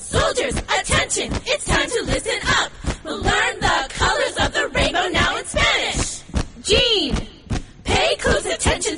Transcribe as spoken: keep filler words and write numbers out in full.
Soldiers, attention, it's time to listen up. We'll learn the colors of the rainbow now in Spanish. Jean, pay close attention